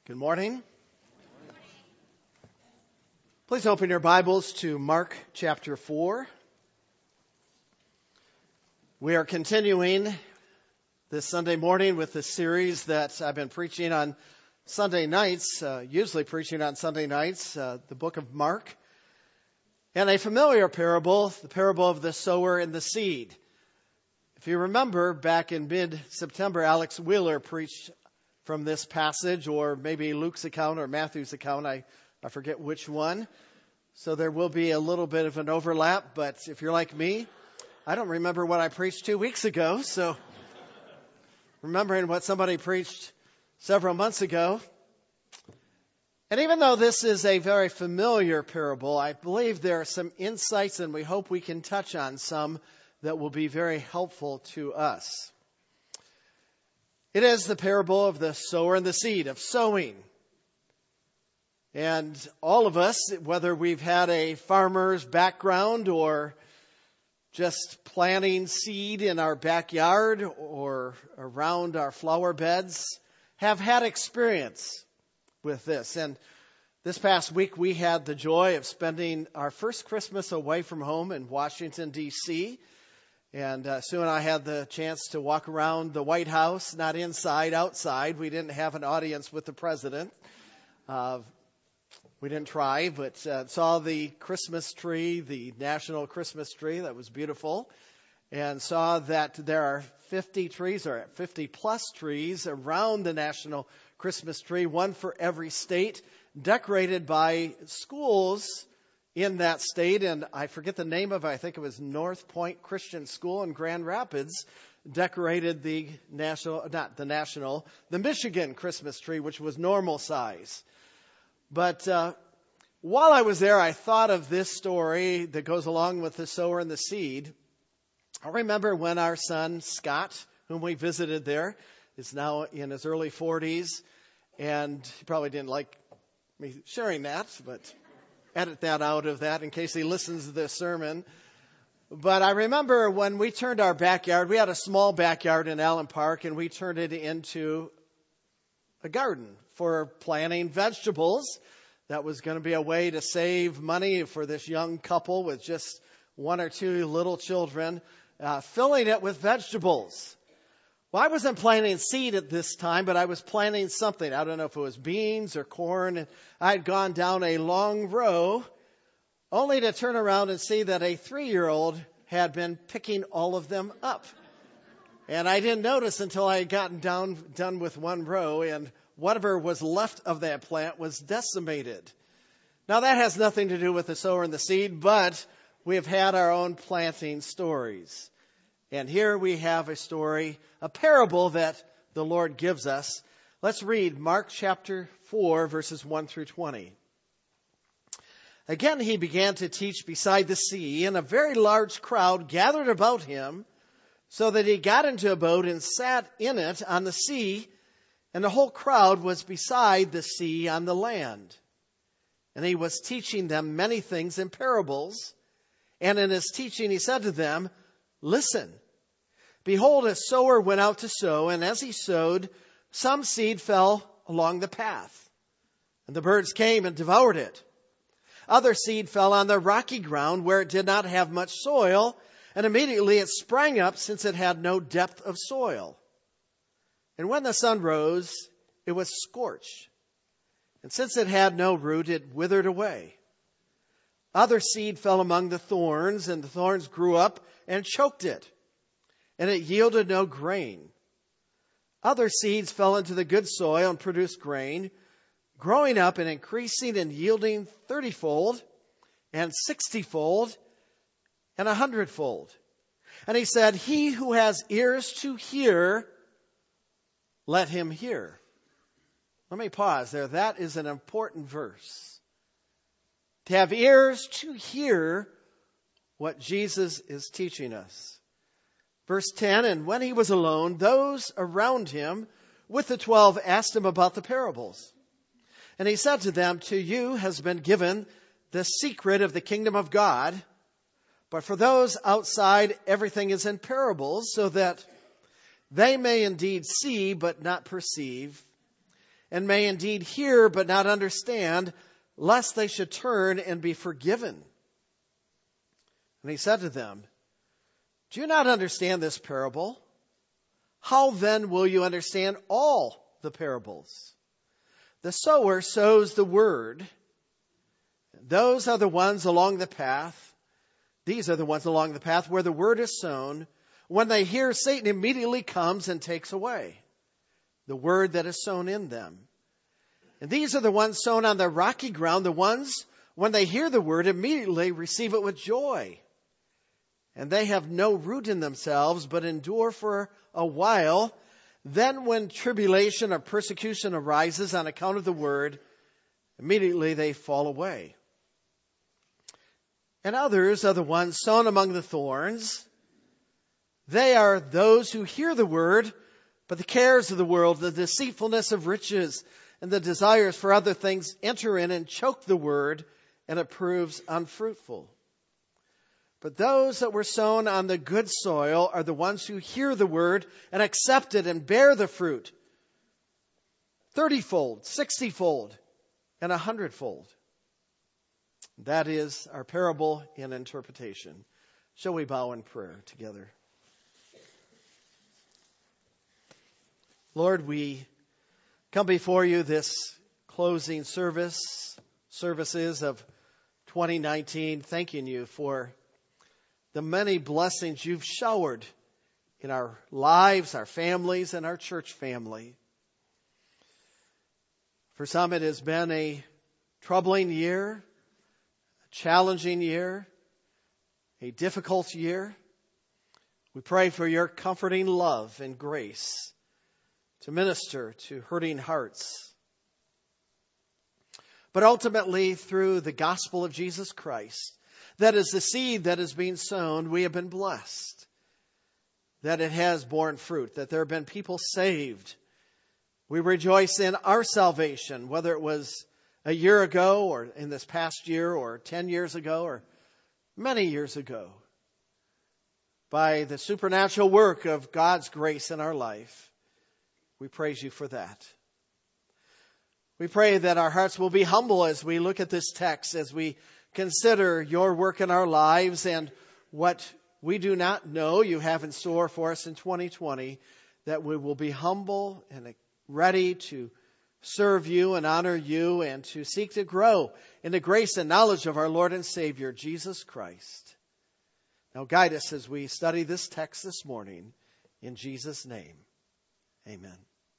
Good morning. Please open your Bibles to Mark chapter 4. We are continuing this Sunday morning with the series that I've been preaching on Sunday nights, usually preaching on Sunday nights, the book of Mark. And a familiar parable, the parable of the sower and the seed. If you remember, back in mid-September, Alex Wheeler preached from this passage, or maybe Luke's account or Matthew's account. I forget which one. So there will be a little bit of an overlap, but if you're like me, I don't remember what I preached 2 weeks ago. So remembering what somebody preached several months ago. And even though this is a very familiar parable, I believe there are some insights, and we hope we can touch on some that will be very helpful to us. It is the parable of the sower and the seed, of sowing. And all of us, whether we've had a farmer's background or just planting seed in our backyard or around our flower beds, have had experience with this. And this past week we had the joy of spending our first Christmas away from home in Washington, D.C., and Sue and I had the chance to walk around the White House, not inside, outside. We didn't have an audience with the president. We didn't try, but saw the Christmas tree, the national Christmas tree. That was beautiful. And saw that there are 50 trees, or 50 plus trees around the national Christmas tree, one for every state, decorated by schools in that state. And I forget the name of it. I think it was North Point Christian School in Grand Rapids, decorated the Michigan Christmas tree, which was normal size. But while I was there, I thought of this story that goes along with the sower and the seed. I remember when our son, Scott, whom we visited there, is now in his early 40s, and he probably didn't like me sharing that, but edit that out of that in case he listens to this sermon. But I remember when we turned our backyard, we had a small backyard in Allen Park, and we turned it into a garden for planting vegetables. That was going to be a way to save money for this young couple with just one or two little children, filling it with vegetables. Well, I wasn't planting seed at this time, but I was planting something. I don't know if it was beans or corn. I had gone down a long row, only to turn around and see that a 3-year-old had been picking all of them up. And I didn't notice until I had gotten done with one row, and whatever was left of that plant was decimated. Now, that has nothing to do with the sower and the seed, but we have had our own planting stories. And here we have a story, a parable that the Lord gives us. Let's read Mark chapter 4, verses 1 through 20. Again, he began to teach beside the sea, and a very large crowd gathered about him, so that he got into a boat and sat in it on the sea, and the whole crowd was beside the sea on the land. And he was teaching them many things in parables. And in his teaching he said to them, "Listen, behold, a sower went out to sow, and as he sowed, some seed fell along the path, and the birds came and devoured it. Other seed fell on the rocky ground where it did not have much soil, and immediately it sprang up, since it had no depth of soil. And when the sun rose, it was scorched, and since it had no root, it withered away. Other seed fell among the thorns, and the thorns grew up and choked it, and it yielded no grain. Other seeds fell into the good soil and produced grain, growing up and increasing and yielding 30-fold, and 60-fold, and 100-fold. And he said, he who has ears to hear, let him hear." Let me pause there. That is an important verse. To have ears to hear what Jesus is teaching us. Verse 10, and when he was alone, those around him with the 12 asked him about the parables. And he said to them, to you has been given the secret of the kingdom of God, but for those outside, everything is in parables, so that they may indeed see, but not perceive, and may indeed hear but not understand, lest they should turn and be forgiven. And he said to them, do you not understand this parable? How then will you understand all the parables? The sower sows the word. Those are the ones along the path. These are the ones along the path where the word is sown. When they hear, Satan immediately comes and takes away the word that is sown in them. And these are the ones sown on the rocky ground, the ones, when they hear the word, immediately receive it with joy. And they have no root in themselves, but endure for a while. Then when tribulation or persecution arises on account of the word, immediately they fall away. And others are the ones sown among the thorns. They are those who hear the word, but the cares of the world, the deceitfulness of riches, and the desires for other things enter in and choke the word, and it proves unfruitful. But those that were sown on the good soil are the ones who hear the word and accept it and bear the fruit 30-fold, 60-fold, and 100-fold. That is our parable in interpretation. Shall we bow in prayer together? Lord, we come before you this closing services of 2019, thanking you for the many blessings you've showered in our lives, our families, and our church family. For some, it has been a troubling year, a challenging year, a difficult year. We pray for your comforting love and grace to minister to hurting hearts. But ultimately, through the gospel of Jesus Christ, that is the seed that is being sown, we have been blessed. That it has borne fruit, that there have been people saved. We rejoice in our salvation, whether it was a year ago or in this past year or 10 years ago or many years ago. By the supernatural work of God's grace in our life, we praise you for that. We pray that our hearts will be humble as we look at this text, as we consider your work in our lives and what we do not know you have in store for us in 2020, that we will be humble and ready to serve you and honor you and to seek to grow in the grace and knowledge of our Lord and Savior, Jesus Christ. Now guide us as we study this text this morning. In Jesus' name, amen.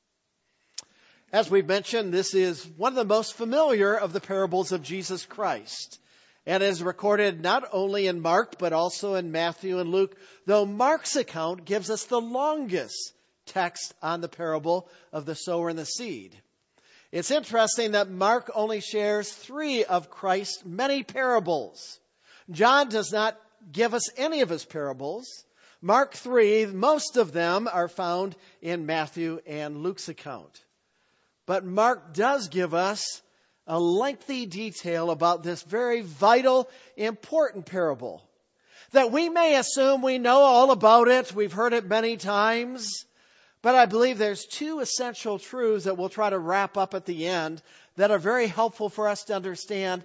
As we've mentioned, this is one of the most familiar of the parables of Jesus Christ, and is recorded not only in Mark, but also in Matthew and Luke, though Mark's account gives us the longest text on the parable of the sower and the seed. It's interesting that Mark only shares 3 of Christ's many parables. John does not give us any of his parables. Mark 3, most of them are found in Matthew and Luke's account. But Mark does give us a lengthy detail about this very vital, important parable, that we may assume we know all about it. We've heard it many times. But I believe there's 2 essential truths that we'll try to wrap up at the end that are very helpful for us to understand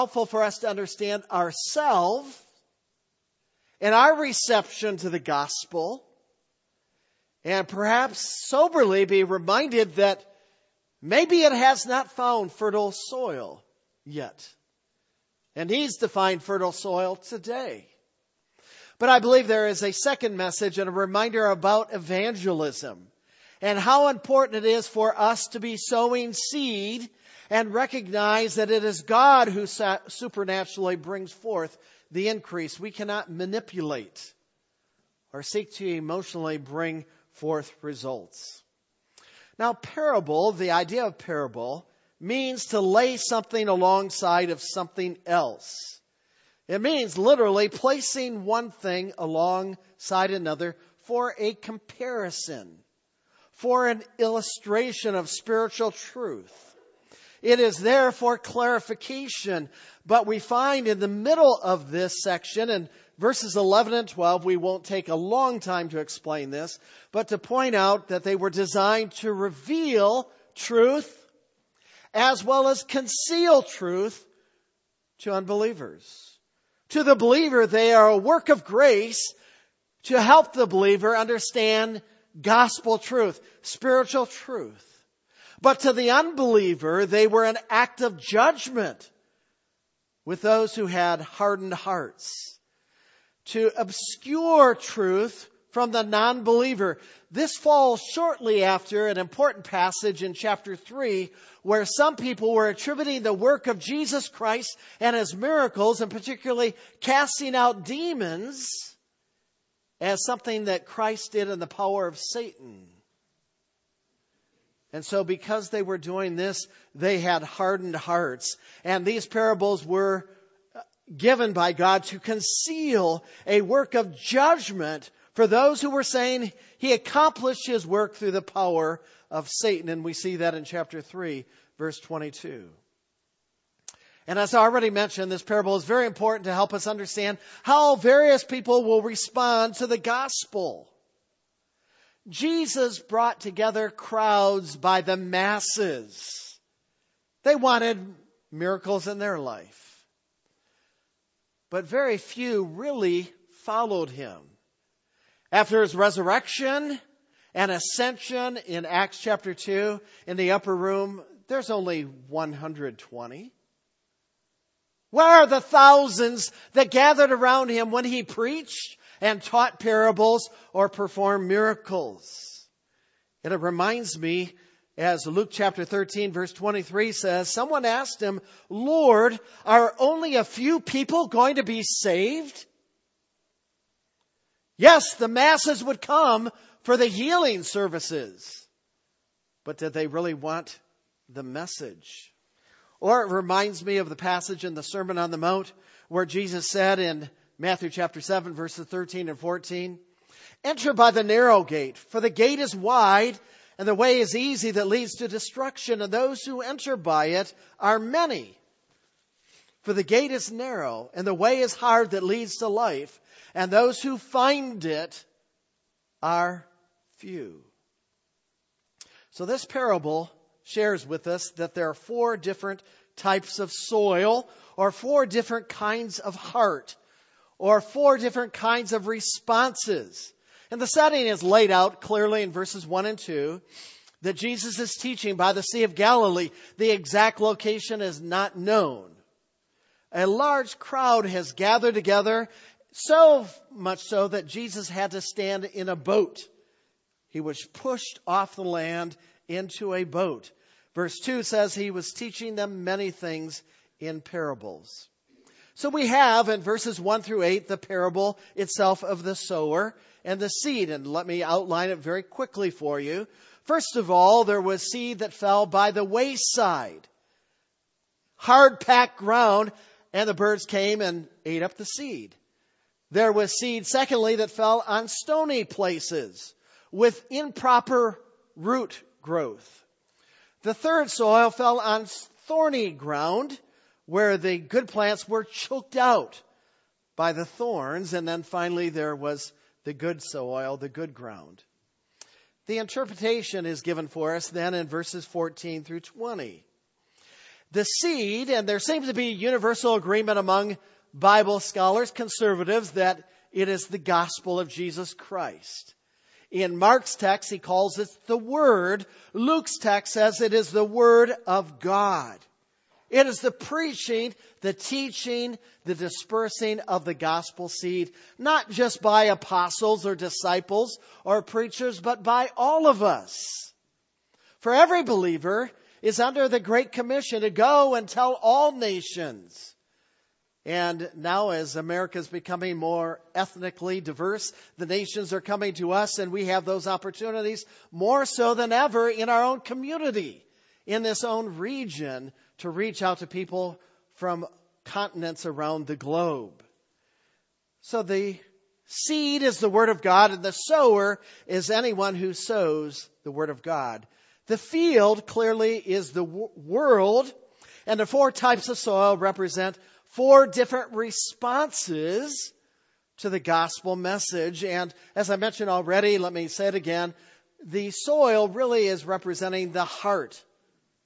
ourselves and our reception to the gospel, and perhaps soberly be reminded that maybe it has not found fertile soil yet and needs to find fertile soil today. But I believe there is a second message and a reminder about evangelism and how important it is for us to be sowing seed and recognize that it is God who supernaturally brings forth the increase. We cannot manipulate or seek to emotionally bring forth results. Now, parable, the idea of parable, means to lay something alongside of something else. It means literally placing one thing alongside another for a comparison, for an illustration of spiritual truth. It is there for clarification, but we find in the middle of this section, in verses 11 and 12, we won't take a long time to explain this, but to point out that they were designed to reveal truth as well as conceal truth to unbelievers. To the believer, they are a work of grace to help the believer understand gospel truth, spiritual truth. But to the unbeliever, they were an act of judgment with those who had hardened hearts, to obscure truth from the non-believer. This falls shortly after an important passage in chapter 3, where some people were attributing the work of Jesus Christ and His miracles, and particularly casting out demons, as something that Christ did in the power of Satan. And so because they were doing this, they had hardened hearts. And these parables were given by God to conceal a work of judgment for those who were saying He accomplished His work through the power of Satan. And we see that in chapter 3, verse 22. And as I already mentioned, this parable is very important to help us understand how various people will respond to the gospel. Jesus brought together crowds by the masses. They wanted miracles in their life. But very few really followed Him. After His resurrection and ascension in Acts chapter 2, in the upper room, there's only 120. Where are the thousands that gathered around Him when He preached and taught parables or performed miracles? And it reminds me, as Luke chapter 13 verse 23 says, someone asked Him, "Lord, are only a few people going to be saved?" Yes, the masses would come for the healing services. But did they really want the message? Or it reminds me of the passage in the Sermon on the Mount where Jesus said in Matthew chapter 7, verses 13 and 14, "Enter by the narrow gate, for the gate is wide and the way is easy that leads to destruction, and those who enter by it are many. For the gate is narrow and the way is hard that leads to life, and those who find it are few." So this parable shares with us that there are 4 different types of soil, or 4 different kinds of heart, or 4 different kinds of responses. And the setting is laid out clearly in verses 1 and 2, that Jesus is teaching by the Sea of Galilee. The exact location is not known. A large crowd has gathered together, so much so that Jesus had to stand in a boat. He was pushed off the land into a boat. Verse 2 says He was teaching them many things in parables. So we have in verses 1 through 8 the parable itself of the sower and the seed. And let me outline it very quickly for you. First of all, there was seed that fell by the wayside. Hard-packed ground, and the birds came and ate up the seed. There was seed, secondly, that fell on stony places with improper root growth. The third soil fell on thorny ground, where the good plants were choked out by the thorns. And then finally there was the good soil, the good ground. The interpretation is given for us then in verses 14 through 20. The seed, and there seems to be universal agreement among Bible scholars, conservatives, that it is the gospel of Jesus Christ. In Mark's text, he calls it the Word. Luke's text says it is the Word of God. It is the preaching, the teaching, the dispersing of the gospel seed, not just by apostles or disciples or preachers, but by all of us. For every believer is under the Great Commission to go and tell all nations. And now as America is becoming more ethnically diverse, the nations are coming to us, and we have those opportunities more so than ever in our own community, in this own region, to reach out to people from continents around the globe. So the seed is the Word of God, and the sower is anyone who sows the Word of God. The field clearly is the world, and the 4 types of soil represent 4 different responses to the gospel message. And as I mentioned already, let me say it again, the soil really is representing the heart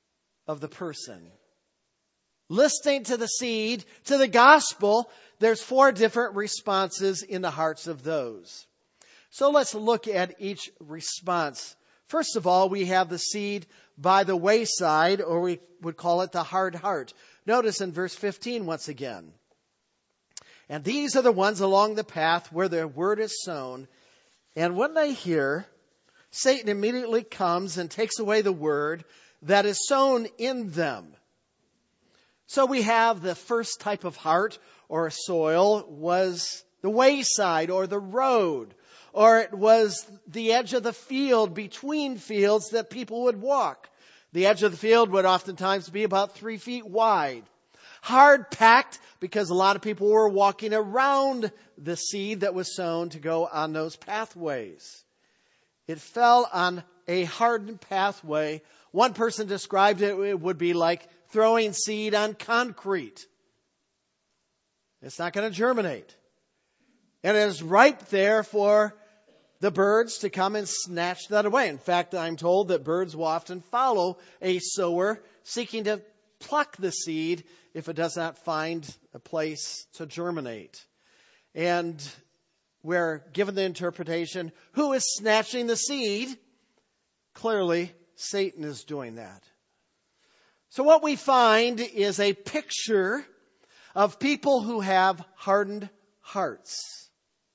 of the person. Listening to the seed, to the gospel, there's 4 different responses in the hearts of those. So let's look at each response. First of all, we have the seed by the wayside, or we would call it the hard heart. Notice in verse 15 once again. And these are the ones along the path where the word is sown. And when they hear, Satan immediately comes and takes away the word that is sown in them. So we have the first type of heart or soil was the wayside or the road, or it was the edge of the field between fields that people would walk. The edge of the field would oftentimes be about 3 feet wide. Hard packed because a lot of people were walking around the seed that was sown to go on those pathways. It fell on a hardened pathway. One person described it, it would be like throwing seed on concrete. It's not going to germinate. And it is ripe there for the birds to come and snatch that away. In fact, I'm told that birds will often follow a sower seeking to pluck the seed if it does not find a place to germinate. And we're given the interpretation, who is snatching the seed? Clearly, Satan is doing that. So what we find is a picture of people who have hardened hearts.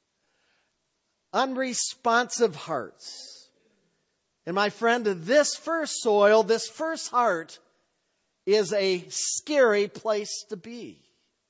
Unresponsive hearts. And my friend, this first soil, this first heart, is a scary place to be.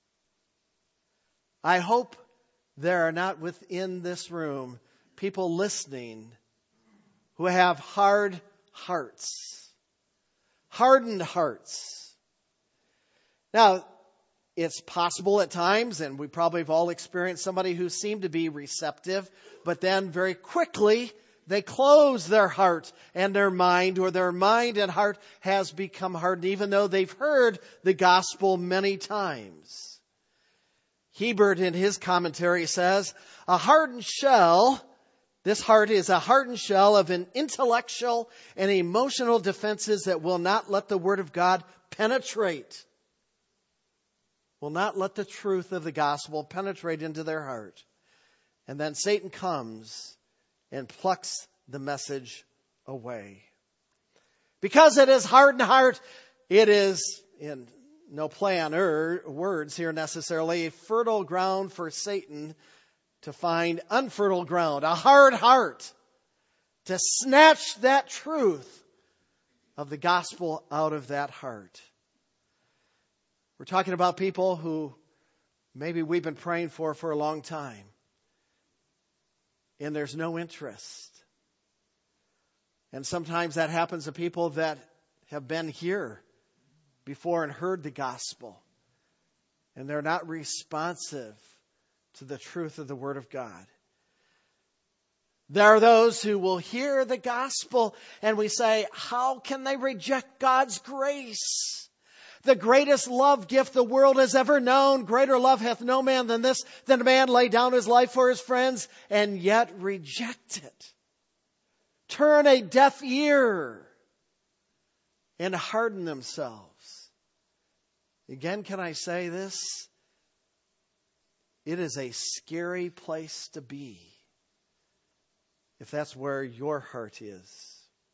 I hope there are not within this room people listening who have hard hearts. Hardened hearts. Now, it's possible at times, and we probably have all experienced somebody who seemed to be receptive, but then very quickly they close their heart and their mind, or their mind and heart has become hardened, even though they've heard the gospel many times. Hebert in his commentary says, a hardened shell, this heart is a hardened shell of an intellectual and emotional defenses that will not let the word of God penetrate. Will not let the truth of the gospel penetrate into their heart. And then Satan comes and plucks the message away. Because it is hardened heart, it is, in no play on words here necessarily, a fertile ground for Satan to find unfertile ground, a hard heart, to snatch that truth of the gospel out of that heart. We're talking about people who maybe we've been praying for a long time. And there's no interest. And sometimes that happens to people that have been here before and heard the gospel. And they're not responsive to the truth of the Word of God. There are those who will hear the gospel and we say, how can they reject God's grace? The greatest love gift the world has ever known. Greater love hath no man than this, than a man lay down his life for his friends, and yet reject it. Turn a deaf ear and harden themselves. Again, can I say this? It is a scary place to be if that's where your heart is.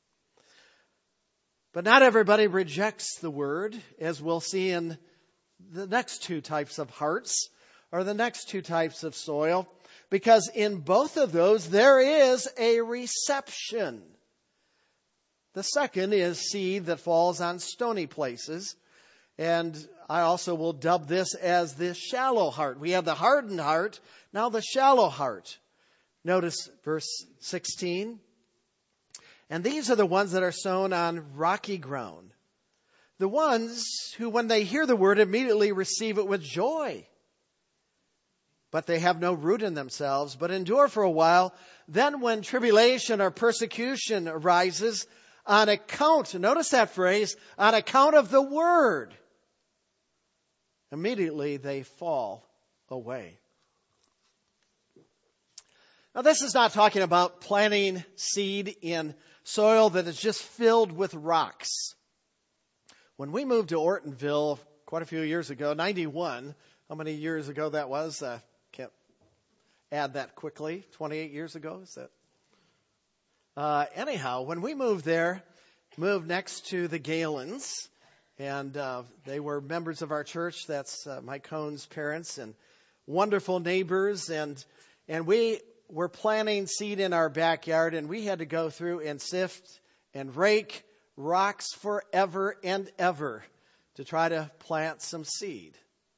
But not everybody rejects the word, as we'll see in the next 2 types of hearts, or the next 2 types of soil, because in both of those there is a reception. The second is seed that falls on stony places, and I also will dub this as the shallow heart. We have the hardened heart, now the shallow heart. Notice verse 16. And these are the ones that are sown on rocky ground. The ones who, when they hear the word, immediately receive it with joy. But they have no root in themselves, but endure for a while. Then when tribulation or persecution arises on account, notice that phrase, on account of the word, immediately they fall away. Now, this is not talking about planting seed in soil that is just filled with rocks. When we moved to Ortonville quite a few years ago, 91, how many years ago that was? Can't add that quickly. 28 years ago, is that? Anyhow, when we moved there, moved next to the Galens, and they were members of our church. That's Mike Cohn's parents, and wonderful neighbors, and we were planting seed in our backyard, and we had to go through and sift and rake rocks forever and ever to try to plant some seed.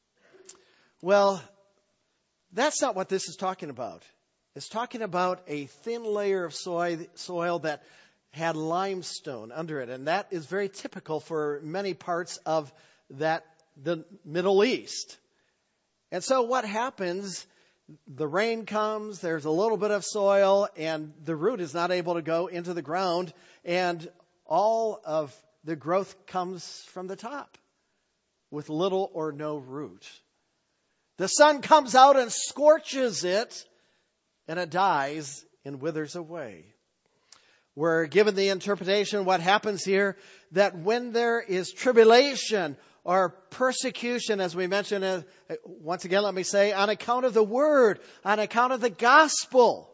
Well, that's not what this is talking about. It's talking about a thin layer of soil that had limestone under it, and that is very typical for many parts of the Middle East. And so what happens, the rain comes, there's a little bit of soil, and the root is not able to go into the ground, and all of the growth comes from the top with little or no root. The sun comes out and scorches it, and it dies and withers away. We're given the interpretation, what happens here, that when there is tribulation or persecution, as we mentioned, once again, let me say, on account of the word, on account of the gospel,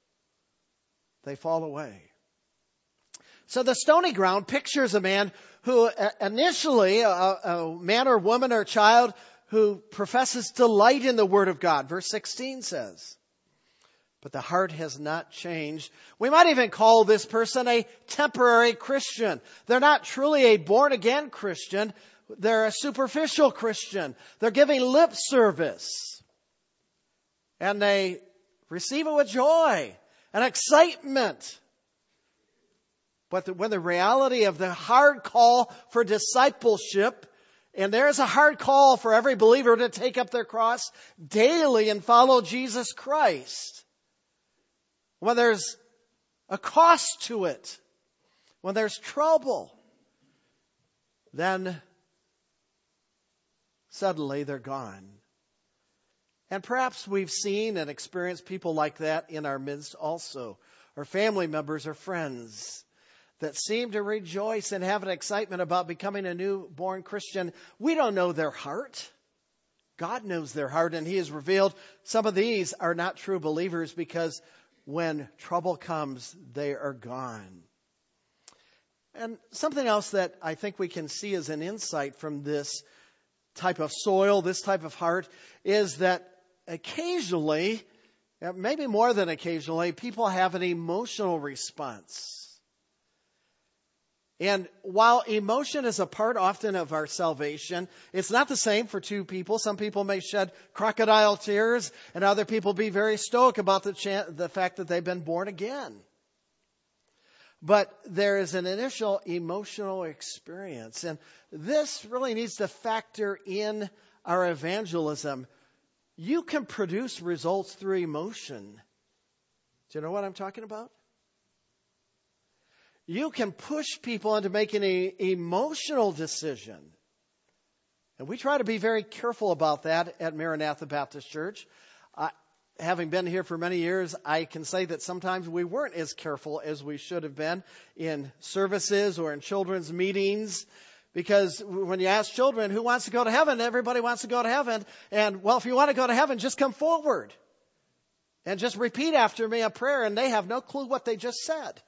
they fall away. So the stony ground pictures a man who initially, a man or woman or child who professes delight in the word of God. Verse 16 says, but the heart has not changed. We might even call this person a temporary Christian. They're not truly a born-again Christian. They're a superficial Christian. They're giving lip service. And they receive it with joy and excitement. But when the reality of the hard call for discipleship, and there is a hard call for every believer to take up their cross daily and follow Jesus Christ. When there's a cost to it, when there's trouble, then suddenly they're gone. And perhaps we've seen and experienced people like that in our midst also, or family members or friends that seem to rejoice and have an excitement about becoming a newborn Christian. We don't know their heart. God knows their heart, and He has revealed some of these are not true believers because when trouble comes, they are gone. And something else that I think we can see as an insight from this type of soil, this type of heart, is that occasionally, maybe more than occasionally, people have an emotional response. And while emotion is a part often of our salvation, it's not the same for two people. Some people may shed crocodile tears, and other people be very stoic about the fact that they've been born again. But there is an initial emotional experience, and this really needs to factor in our evangelism. You can produce results through emotion. Do you know what I'm talking about? You can push people into making an emotional decision. And we try to be very careful about that at Maranatha Baptist Church. Having been here for many years, I can say that sometimes we weren't as careful as we should have been in services or in children's meetings. Because when you ask children who wants to go to heaven, everybody wants to go to heaven. And, well, if you want to go to heaven, just come forward. And just repeat after me a prayer, and they have no clue what they just said.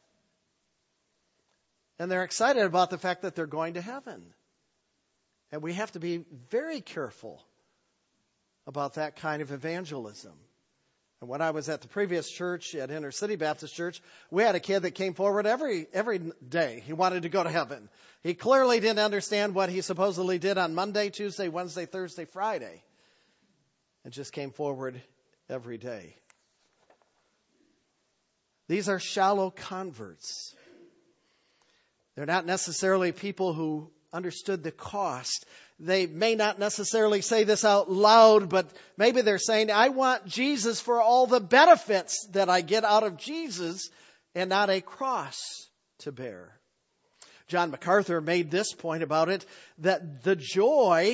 And they're excited about the fact that they're going to heaven. And we have to be very careful about that kind of evangelism. And when I was at the previous church, at Inner City Baptist Church, we had a kid that came forward every day. He wanted to go to heaven. He clearly didn't understand what he supposedly did on Monday, Tuesday, Wednesday, Thursday, Friday. And just came forward every day. These are shallow converts. They're not necessarily people who understood the cost. They may not necessarily say this out loud, but maybe they're saying, I want Jesus for all the benefits that I get out of Jesus and not a cross to bear. John MacArthur made this point about it, that the joy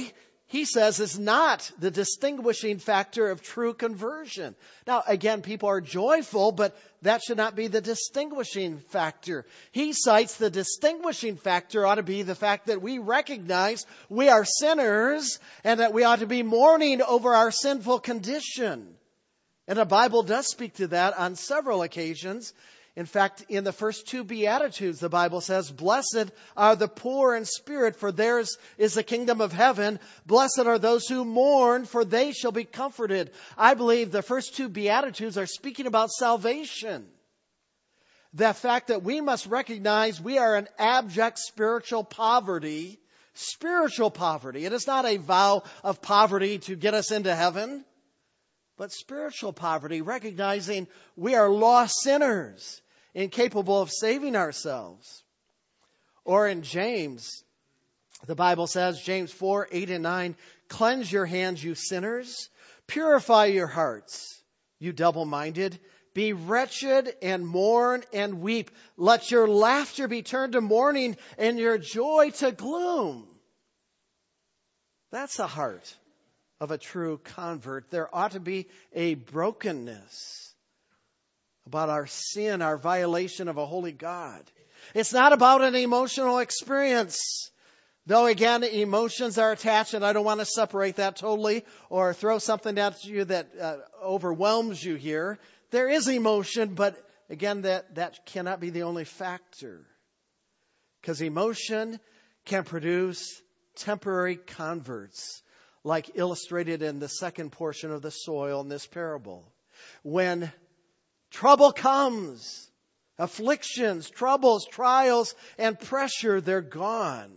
he says, is not the distinguishing factor of true conversion. Now, again, people are joyful, but that should not be the distinguishing factor. He cites the distinguishing factor ought to be the fact that we recognize we are sinners and that we ought to be mourning over our sinful condition. And the Bible does speak to that on several occasions. In fact, in the first two Beatitudes, the Bible says, "Blessed are the poor in spirit, for theirs is the kingdom of heaven. Blessed are those who mourn, for they shall be comforted." I believe the first two Beatitudes are speaking about salvation. The fact that we must recognize we are in abject spiritual poverty. Spiritual poverty. It is not a vow of poverty to get us into heaven, but spiritual poverty, recognizing we are lost sinners, incapable of saving ourselves. Or in James, the Bible says, James 4, 8 and 9, "Cleanse your hands, you sinners. Purify your hearts, you double-minded. Be wretched and mourn and weep. Let your laughter be turned to mourning and your joy to gloom." That's the heart of a true convert. There ought to be a brokenness about our sin, our violation of a holy God. It's not about an emotional experience. Though, again, emotions are attached, and I don't want to separate that totally or throw something at you that overwhelms you here. There is emotion, but again, that cannot be the only factor. Because emotion can produce temporary converts, like illustrated in the second portion of the soil in this parable. When trouble comes, afflictions, troubles, trials, and pressure, they're gone.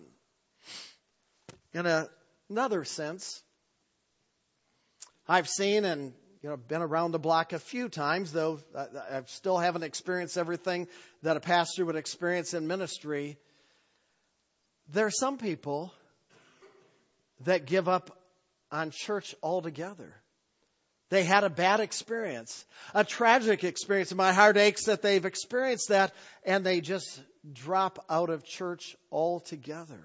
In another sense, I've seen and been around the block a few times, though I still haven't experienced everything that a pastor would experience in ministry. There are some people that give up on church altogether. They had a bad experience, a tragic experience. And my heart aches that they've experienced that, and they just drop out of church altogether.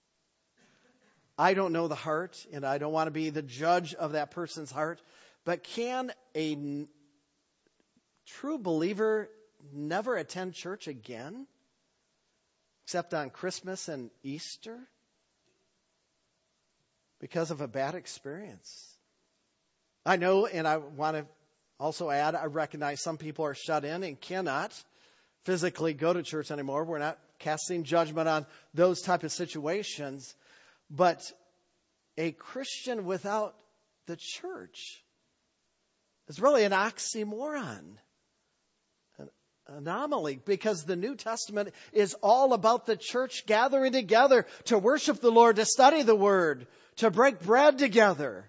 I don't know the heart, and I don't want to be the judge of that person's heart, but can a true believer never attend church again, except on Christmas and Easter, because of a bad experience? I know, and I want to also add, I recognize some people are shut in and cannot physically go to church anymore. We're not casting judgment on those type of situations. But a Christian without the church is really an oxymoron, an anomaly, because the New Testament is all about the church gathering together to worship the Lord, to study the Word, to break bread together.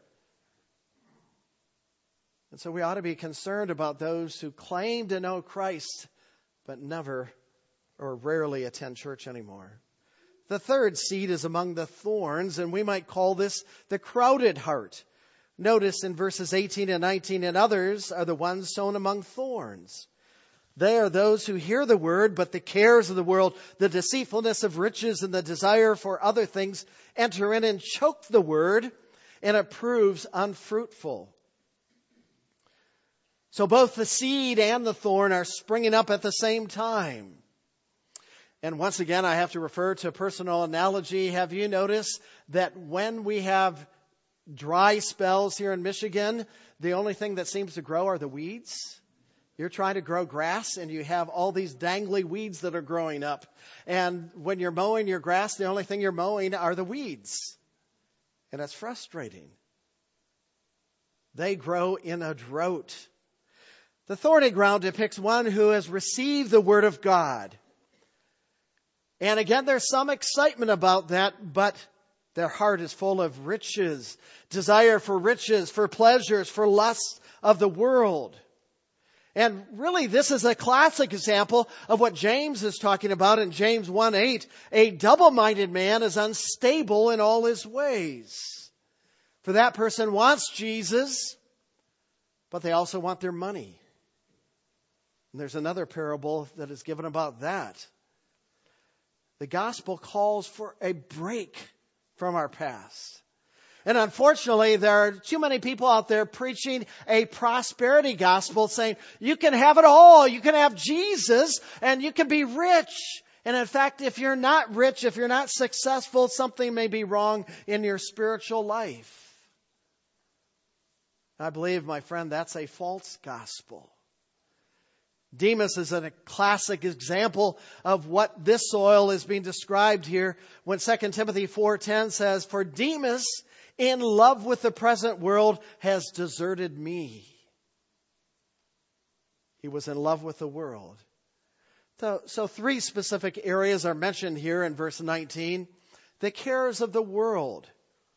And so we ought to be concerned about those who claim to know Christ, but never or rarely attend church anymore. The third seed is among the thorns, and we might call this the crowded heart. Notice in verses 18 and 19, "And others are the ones sown among thorns. They are those who hear the word, but the cares of the world, the deceitfulness of riches, and the desire for other things enter in and choke the word, and it proves unfruitful." So both the seed and the thorn are springing up at the same time. And once again, I have to refer to a personal analogy. Have you noticed that when we have dry spells here in Michigan, the only thing that seems to grow are the weeds? You're trying to grow grass and you have all these dangly weeds that are growing up. And when you're mowing your grass, the only thing you're mowing are the weeds. And that's frustrating. They grow in a drought. The thorny ground depicts one who has received the word of God. And again, there's some excitement about that, but their heart is full of riches, desire for riches, for pleasures, for lusts of the world. And really, this is a classic example of what James is talking about in James 1:8. A double-minded man is unstable in all his ways. For that person wants Jesus, but they also want their money. And there's another parable that is given about that. The gospel calls for a break from our past. And unfortunately, there are too many people out there preaching a prosperity gospel saying, you can have it all. You can have Jesus and you can be rich. And in fact, if you're not rich, if you're not successful, something may be wrong in your spiritual life. I believe, my friend, that's a false gospel. Demas is a classic example of what this soil is being described here when 2 Timothy 4:10 says, for Demas, in love with the present world, has deserted me. He was in love with the world. So 3 specific areas are mentioned here in verse 19. The cares of the world.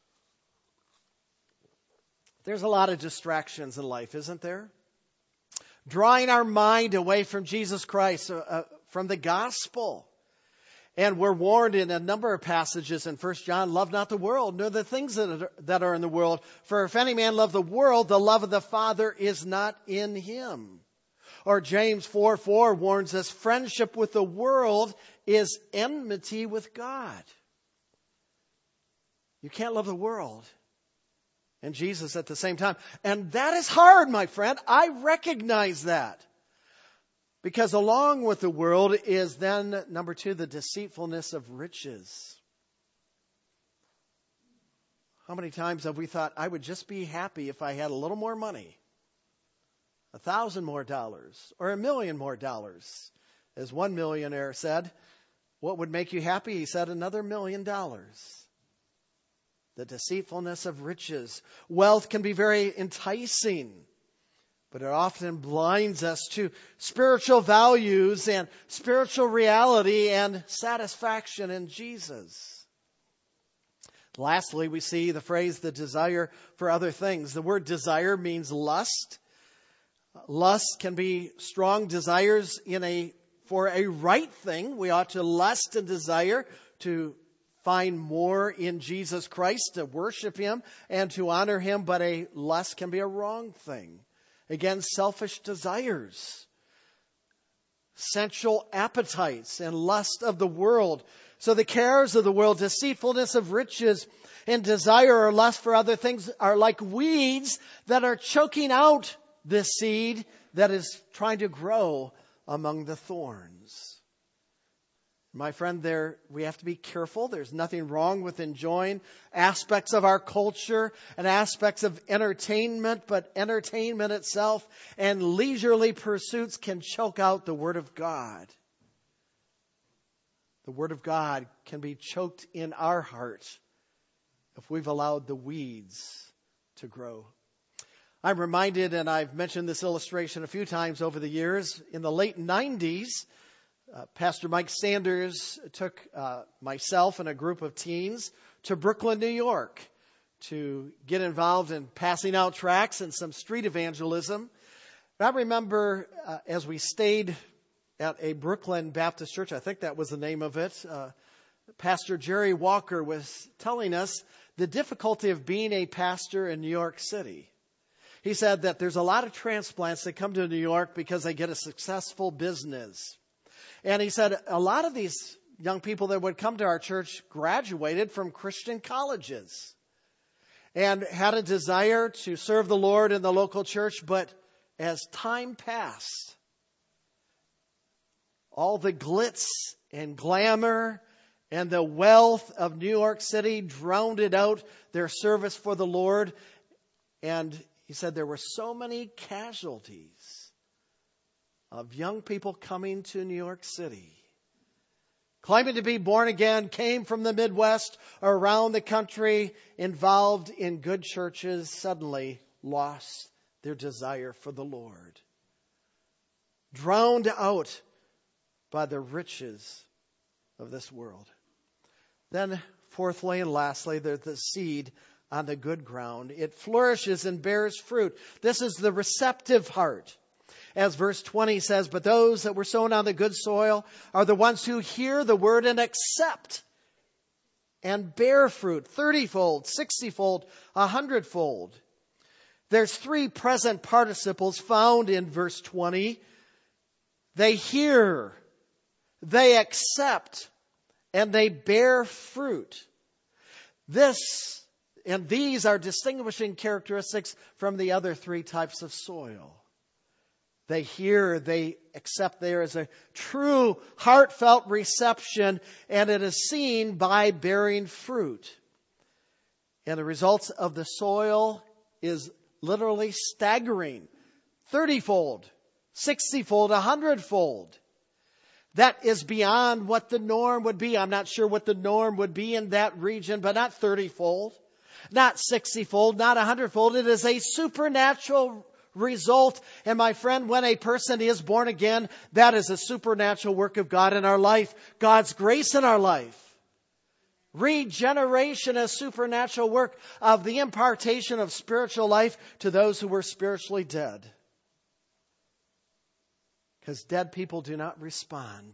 There's a lot of distractions in life, isn't there? Drawing our mind away from Jesus Christ, from the gospel. And we're warned in a number of passages in 1 John, love not the world, nor the things that are in the world. For if any man love the world, the love of the Father is not in him. Or James 4:4 warns us, friendship with the world is enmity with God. You can't love the world and Jesus at the same time. And that is hard, my friend. I recognize that. Because along with the world is then, number 2, the deceitfulness of riches. How many times have we thought, I would just be happy if I had a little more money? $1,000 more dollars or $1 million more dollars. As one millionaire said, what would make you happy? He said, another $1 million. The deceitfulness of riches. Wealth can be very enticing, but it often blinds us to spiritual values and spiritual reality and satisfaction in Jesus. Lastly, we see the phrase, the desire for other things. The word desire means lust. Lust can be strong desires for a right thing. We ought to lust and desire to find more in Jesus Christ, to worship Him and to honor Him. But a lust can be a wrong thing. Again, selfish desires, sensual appetites, and lust of the world. So the cares of the world, deceitfulness of riches, and desire or lust for other things are like weeds that are choking out this seed that is trying to grow among the thorns. My friend, we have to be careful. There's nothing wrong with enjoying aspects of our culture and aspects of entertainment, but entertainment itself and leisurely pursuits can choke out the Word of God. The Word of God can be choked in our heart if we've allowed the weeds to grow. I'm reminded, and I've mentioned this illustration a few times over the years, in the late 90s, Pastor Mike Sanders took myself and a group of teens to Brooklyn, New York to get involved in passing out tracts and some street evangelism. And I remember as we stayed at a Brooklyn Baptist church, I think that was the name of it, Pastor Jerry Walker was telling us the difficulty of being a pastor in New York City. He said that there's a lot of transplants that come to New York because they get a successful business. And he said a lot of these young people that would come to our church graduated from Christian colleges and had a desire to serve the Lord in the local church. But as time passed, all the glitz and glamour and the wealth of New York City drowned out their service for the Lord. And he said there were so many casualties of young people coming to New York City, claiming to be born again, came from the Midwest or around the country, involved in good churches, suddenly lost their desire for the Lord. Drowned out by the riches of this world. Then, fourthly and lastly, there's the seed on the good ground. It flourishes and bears fruit. This is the receptive heart. As verse 20 says, but those that were sown on the good soil are the ones who hear the word and accept and bear fruit 30-fold, 60-fold, 100-fold. There's 3 present participles found in verse 20. They hear, they accept, and they bear fruit. This And these are distinguishing characteristics from the other three types of soil. They hear, they accept. There is a true heartfelt reception, and it is seen by bearing fruit. And the results of the soil is literally staggering. 30-fold, 60-fold, 100-fold. That is beyond what the norm would be. I'm not sure what the norm would be in that region, but not 30-fold, not 60-fold, not 100-fold. It is a supernatural result. And my friend, when a person is born again, that is a supernatural work of God in our life. God's grace in our life. Regeneration is supernatural work of the impartation of spiritual life to those who were spiritually dead. Because dead people do not respond.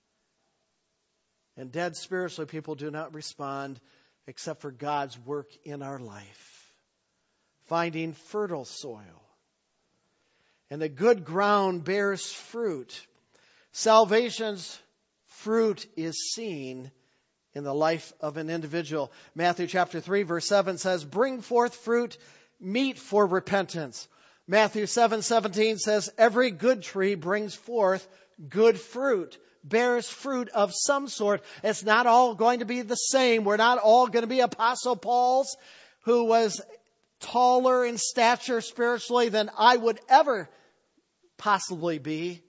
And dead spiritually people do not respond except for God's work in our life. Finding fertile soil. And the good ground bears fruit. Salvation's fruit is seen in the life of an individual. Matthew chapter 3 verse 7 says, bring forth fruit, meet for repentance. Matthew 7:17 says, every good tree brings forth good fruit, bears fruit of some sort. It's not all going to be the same. We're not all going to be Apostle Paul's, who was taller in stature spiritually than I would ever possibly be.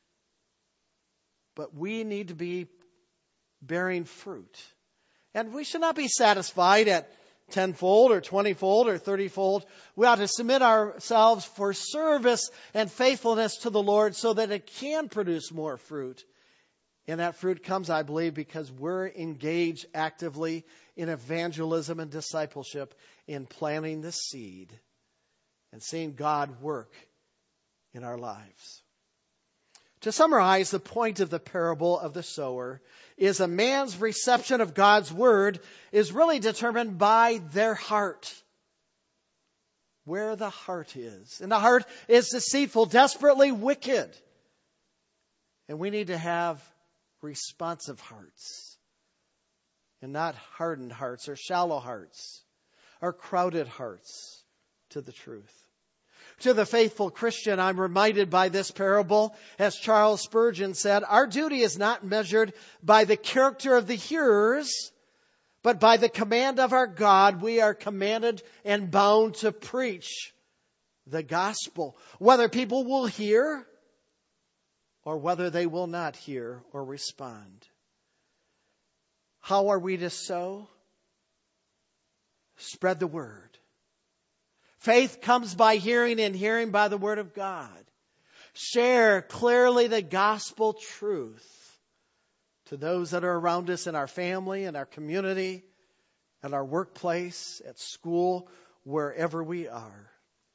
But we need to be bearing fruit. And we should not be satisfied at 10-fold or 20-fold or 30-fold. We ought to submit ourselves for service and faithfulness to the Lord so that it can produce more fruit. And that fruit comes, I believe, because we're engaged actively in evangelism and discipleship, in planting the seed and seeing God work in our lives. To summarize, the point of the parable of the sower is a man's reception of God's word is really determined by their heart. Where the heart is. And the heart is deceitful, desperately wicked. And we need to have responsive hearts. And not hardened hearts or shallow hearts or crowded hearts to the truth. To the faithful Christian, I'm reminded by this parable, as Charles Spurgeon said, our duty is not measured by the character of the hearers, but by the command of our God. We are commanded and bound to preach the gospel, whether people will hear or whether they will not hear or respond. How are we to sow? Spread the word. Faith comes by hearing, and hearing by the word of God. Share clearly the gospel truth to those that are around us in our family, in our community, at our workplace, at school, wherever we are.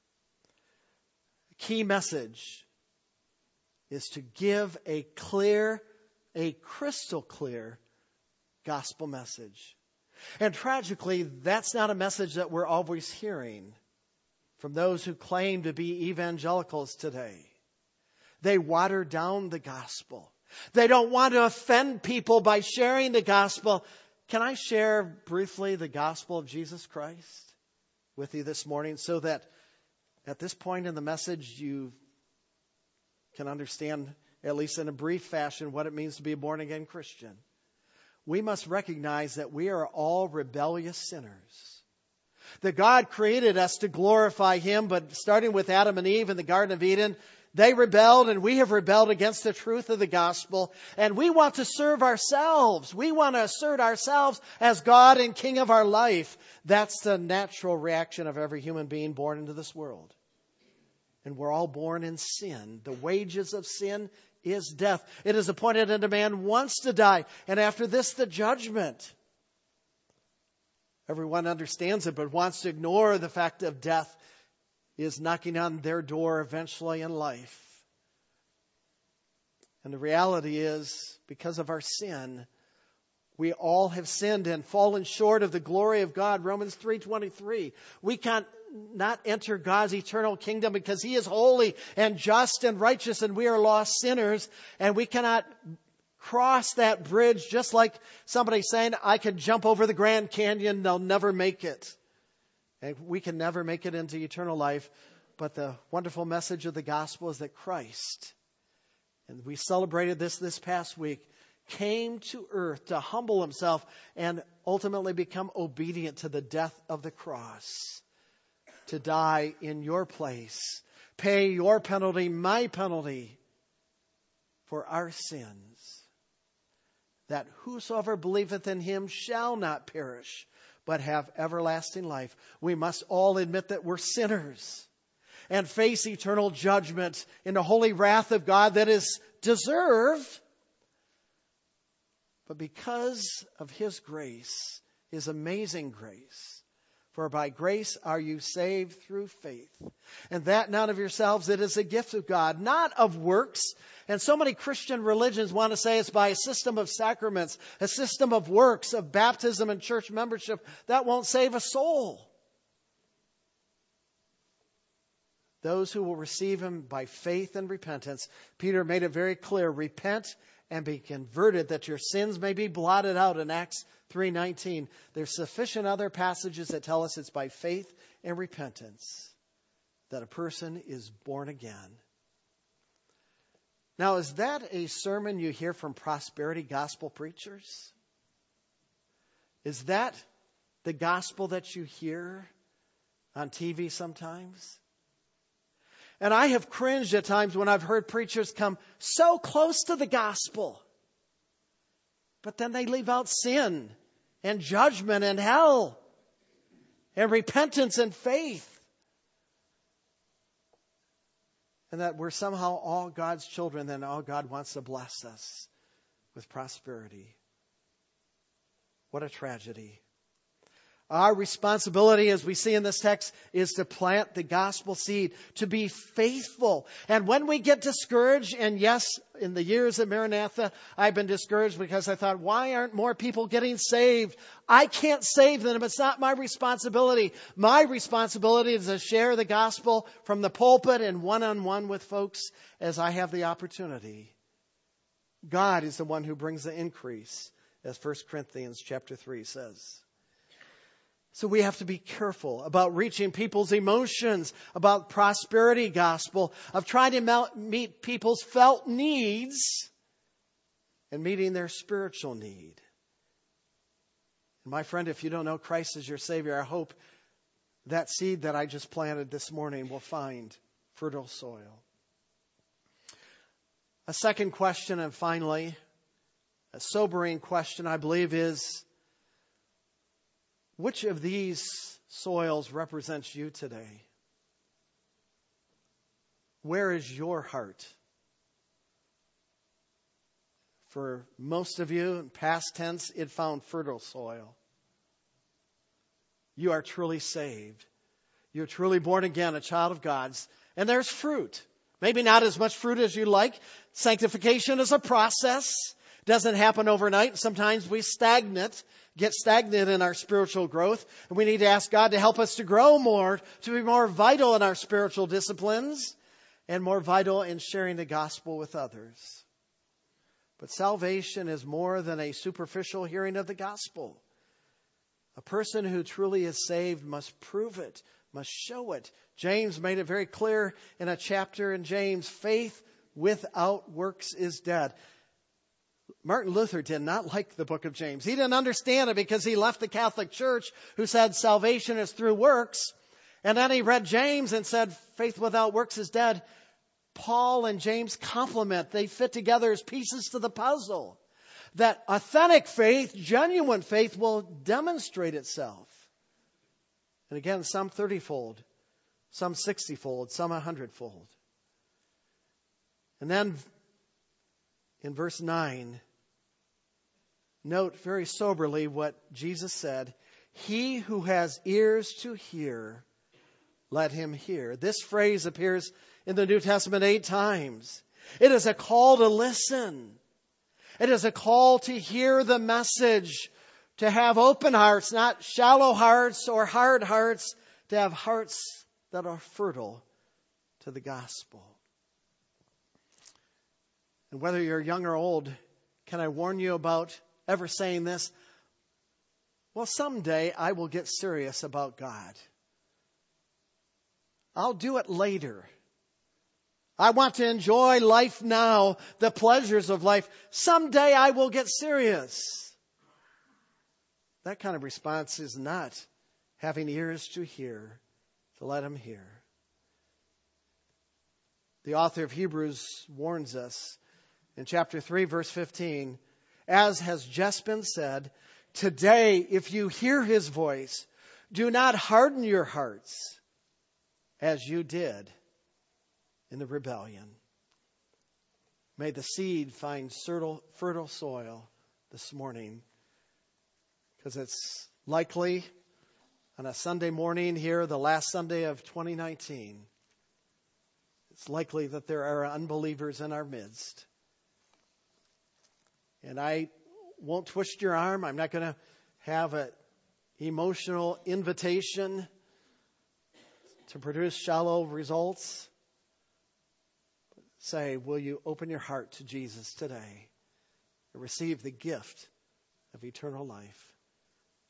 The key message is to give a crystal clear gospel message. And tragically, that's not a message that we're always hearing from those who claim to be evangelicals today. They water down the gospel. They don't want to offend people by sharing the gospel. Can I share briefly the gospel of Jesus Christ with you this morning so that at this point in the message you can understand, at least in a brief fashion, what it means to be a born-again Christian? We must recognize that we are all rebellious sinners. That God created us to glorify Him, but starting with Adam and Eve in the Garden of Eden, they rebelled and we have rebelled against the truth of the gospel. And we want to serve ourselves. We want to assert ourselves as God and King of our life. That's the natural reaction of every human being born into this world. And we're all born in sin. The wages of sin is death. It is appointed unto man once to die, and after this the judgment. Everyone understands it, but wants to ignore the fact of death is knocking on their door eventually in life. And the reality is, because of our sin, we all have sinned and fallen short of the glory of God. Romans 3:23. We can't not enter God's eternal kingdom because He is holy and just and righteous, and we are lost sinners, and we cannot cross that bridge just like somebody saying, I could jump over the Grand Canyon, they'll never make it. And we can never make it into eternal life. But the wonderful message of the gospel is that Christ, and we celebrated this past week, came to earth to humble himself and ultimately become obedient to the death of the cross, to die in your place, pay your penalty, my penalty, for our sins, that whosoever believeth in him shall not perish, but have everlasting life. We must all admit that we're sinners and face eternal judgment in the holy wrath of God that is deserved. But because of his grace, his amazing grace, for by grace are you saved through faith. And that not of yourselves, it is a gift of God, not of works. And so many Christian religions want to say it's by a system of sacraments, a system of works, of baptism and church membership. That won't save a soul. Those who will receive him by faith and repentance. Peter made it very clear, repent and be converted that your sins may be blotted out in Acts 3:19. There's sufficient other passages that tell us it's by faith and repentance that a person is born again. Now, is that a sermon you hear from prosperity gospel preachers? Is that the gospel that you hear on TV sometimes? And I have cringed at times when I've heard preachers come so close to the gospel, but then they leave out sin and judgment and hell and repentance and faith. And that we're somehow all God's children, then all God wants to bless us with prosperity. What a tragedy. Our responsibility, as we see in this text, is to plant the gospel seed, to be faithful. And when we get discouraged, and yes, in the years of Maranatha, I've been discouraged because I thought, why aren't more people getting saved? I can't save them. It's not my responsibility. My responsibility is to share the gospel from the pulpit and one-on-one with folks as I have the opportunity. God is the one who brings the increase, as 1 Corinthians chapter 3 says. So we have to be careful about reaching people's emotions, about prosperity gospel, of trying to meet people's felt needs and meeting their spiritual need. And my friend, if you don't know Christ as your Savior, I hope that seed that I just planted this morning will find fertile soil. A second question, and finally, a sobering question, I believe, is, which of these soils represents you today? Where is your heart? For most of you, in past tense, it found fertile soil. You are truly saved. You're truly born again, a child of God's. And there's fruit. Maybe not as much fruit as you like. Sanctification is a process. It doesn't happen overnight. Sometimes we get stagnant in our spiritual growth. And we need to ask God to help us to grow more, to be more vital in our spiritual disciplines, and more vital in sharing the gospel with others. But salvation is more than a superficial hearing of the gospel. A person who truly is saved must prove it, must show it. James made it very clear in a chapter in James, faith without works is dead. Martin Luther did not like the book of James. He didn't understand it because he left the Catholic Church, who said salvation is through works. And then he read James and said faith without works is dead. Paul and James complement. They fit together as pieces to the puzzle. That authentic faith, genuine faith, will demonstrate itself. And again, some 30-fold, some 60-fold, some 100-fold. And then in verse 9, note very soberly what Jesus said. He who has ears to hear, let him hear. This phrase appears in the New Testament 8 times. It is a call to listen. It is a call to hear the message, to have open hearts, not shallow hearts or hard hearts, to have hearts that are fertile to the gospel. And whether you're young or old, can I warn you about ever saying this? Well, someday I will get serious about God. I'll do it later. I want to enjoy life now, the pleasures of life. Someday I will get serious. That kind of response is not having ears to hear, to let him hear. The author of Hebrews warns us in chapter 3, verse 15, as has just been said, today, if you hear his voice, do not harden your hearts as you did in the rebellion. May the seed find fertile soil this morning, because it's likely on a Sunday morning here, the last Sunday of 2019, it's likely that there are unbelievers in our midst. And I won't twist your arm. I'm not going to have an emotional invitation to produce shallow results. Say, will you open your heart to Jesus today and receive the gift of eternal life?